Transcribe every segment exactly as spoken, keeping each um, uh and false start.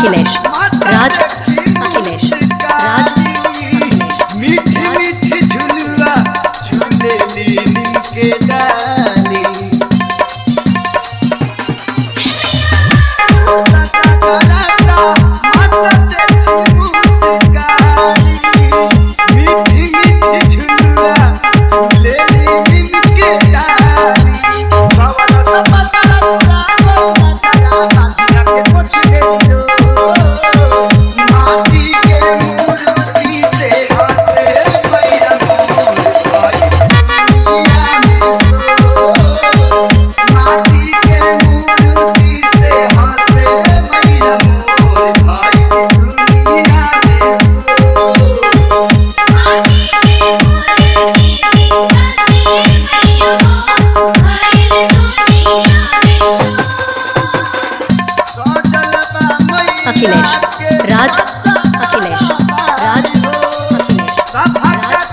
अखिलेश राज अखिलेश राज अखिलेश मीठी मीठी झुलवा झूले नीम के डाली अखिलेश राज अखिलेश राज अखिलेश राज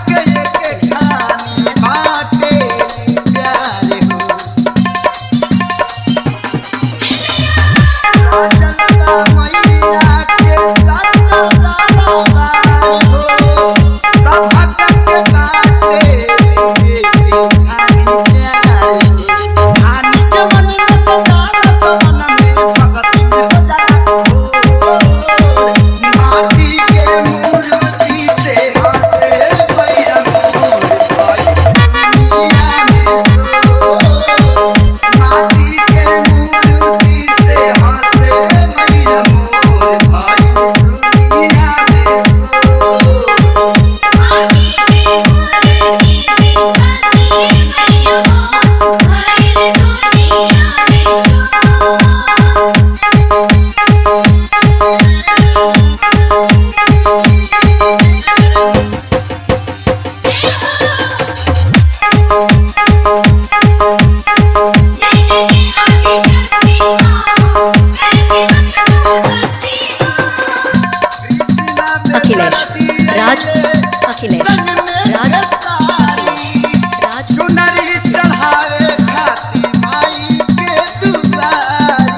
अखिलेश राज अखिलेश राज अखिलेश राज चुनरी चढ़ावे खाती माई के दुआरी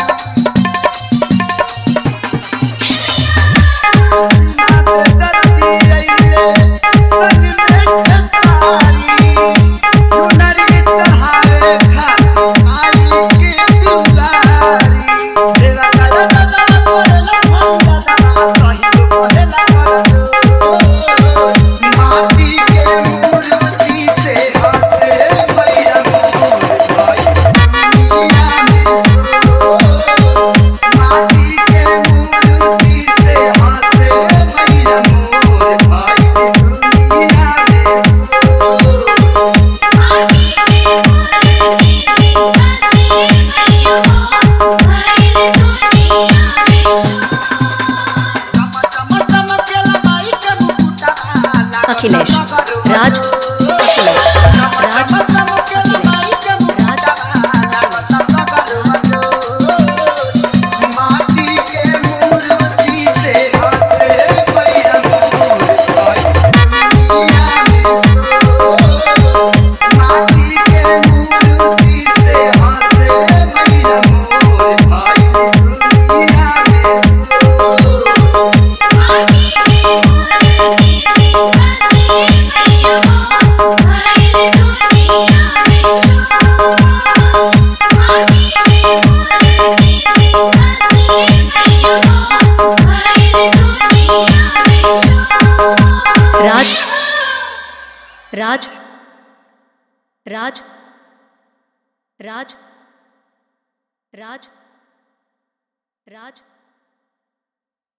दर्दी अइले सज में खेसारी चुनरी चढ़ावे खाती माई के दुआरी सेवा करा दादा कोरेला भंगा दादा सही कोरेला माटी के मूर्ति से हंसे मैया मोर भाई दुनिया में सो माटी के मूर्ति से हंसे मैया मोर भाई दुनिया में सो माटी के मूर्ति से हंसे मैया मोर भाई दुनिया में अखिलेश राज अखिलेश राज अखिलेश राज माटी के मूर्ति से हंसे मैया मोर भाई दुनिया में सो माटी के मूर्ति से हंसे मैया मोर भाई दुनिया में सो माटी के मूर्ति राज राज राज राज राज राज